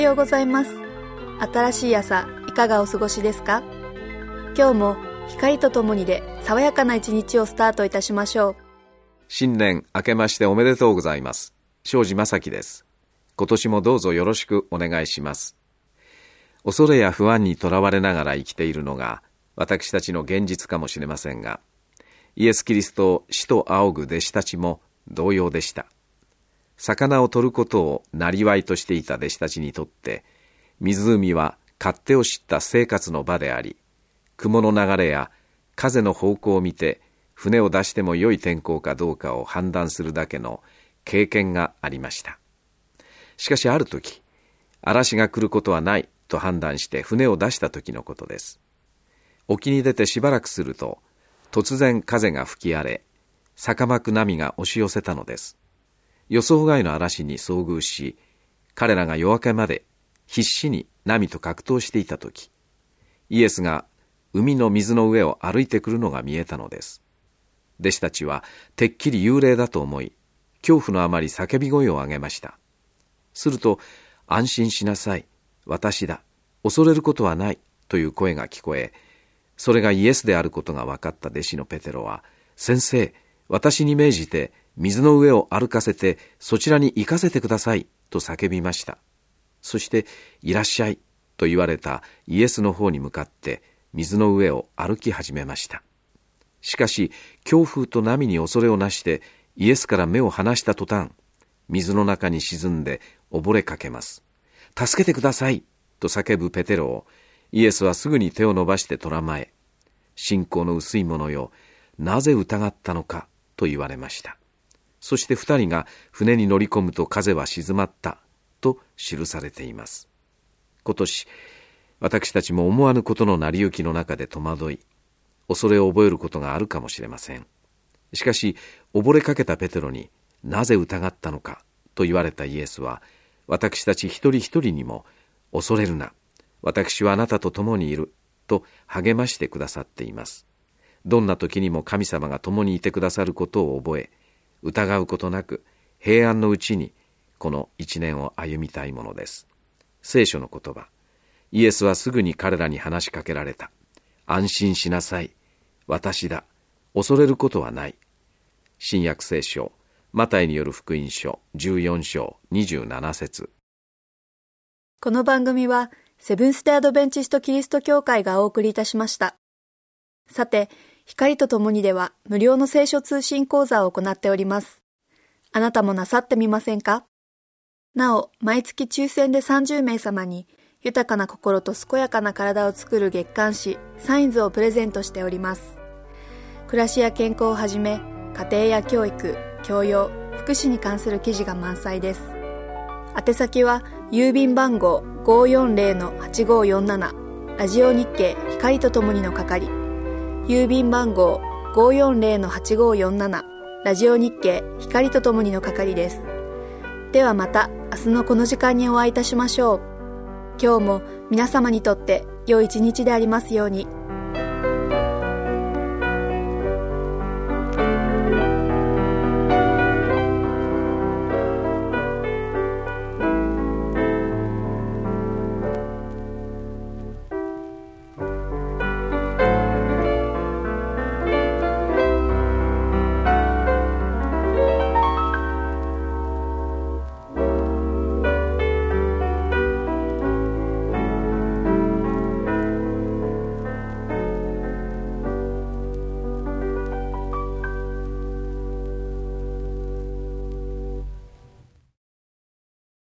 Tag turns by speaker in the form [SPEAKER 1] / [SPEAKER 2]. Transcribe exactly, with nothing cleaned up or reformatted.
[SPEAKER 1] ようございます。新しい朝いかがお過ごしですか？今日も光とともにで爽やかな一日をスタートいたしましょう。
[SPEAKER 2] 新年明けましておめでとうございます。庄司正樹です。今年もどうぞよろしくお願いします。恐れや不安にとらわれながら生きているのが私たちの現実かもしれませんが、イエス・キリストを死と仰ぐ弟子たちも同様でした。魚を取ることを生業としていた弟子たちにとって、湖は勝手を知った生活の場であり、雲の流れや風の方向を見て船を出しても良い天候かどうかを判断するだけの経験がありました。しかしある時、嵐が来ることはないと判断して船を出した時のことです。沖に出てしばらくすると、突然風が吹き荒れ、逆まく波が押し寄せたのです。予想外の嵐に遭遇し、彼らが夜明けまで必死に波と格闘していたとき、イエスが海の水の上を歩いてくるのが見えたのです。弟子たちはてっきり幽霊だと思い、恐怖のあまり叫び声を上げました。すると、安心しなさい、私だ、恐れることはないという声が聞こえ、それがイエスであることが分かった弟子のペテロは、先生、私に命じて水の上を歩かせてそちらに行かせてくださいと叫びました。そしていらっしゃいと言われたイエスの方に向かって水の上を歩き始めました。しかし強風と波に恐れをなしてイエスから目を離した途端、水の中に沈んで溺れかけます。助けてくださいと叫ぶペテロをイエスはすぐに手を伸ばして捕らまえ、信仰の薄い者よ、なぜ疑ったのかと言われました。そして二人が船に乗り込むと風は静まったと記されています。今年、私たちも思わぬことの成り行きの中で戸惑い、恐れを覚えることがあるかもしれません。しかし、溺れかけたペテロになぜ疑ったのかと言われたイエスは、私たち一人一人にも恐れるな、私はあなたと共にいると励ましてくださっています。どんな時にも神様が共にいてくださることを覚え、疑うことなく平安のうちにこの一年を歩みたいものです。聖書の言葉、イエスはすぐに彼らに話しかけられた。安心しなさい、私だ、恐れることはない。新約聖書、マタイによる福音書じゅうよん章にじゅうなな節。
[SPEAKER 1] この番組はセブンステアドベンチストキリスト教会がお送りいたしました。さて、光とともにでは無料の聖書通信講座を行っております。あなたもなさってみませんか？なお、毎月抽選でさんじゅう名様に豊かな心と健やかな体を作る月刊誌サインズをプレゼントしております。暮らしや健康をはじめ、家庭や教育、教養、福祉に関する記事が満載です。宛先は郵便番号 ごーよんぜろのはちごーよんなな ラジオ日経光とともにの係、郵便番号 ごーよんぜろのはちごーよんなな ラジオ日経光とともにの係です。ではまた明日のこの時間にお会いいたしましょう。今日も皆様にとって良い一日でありますように。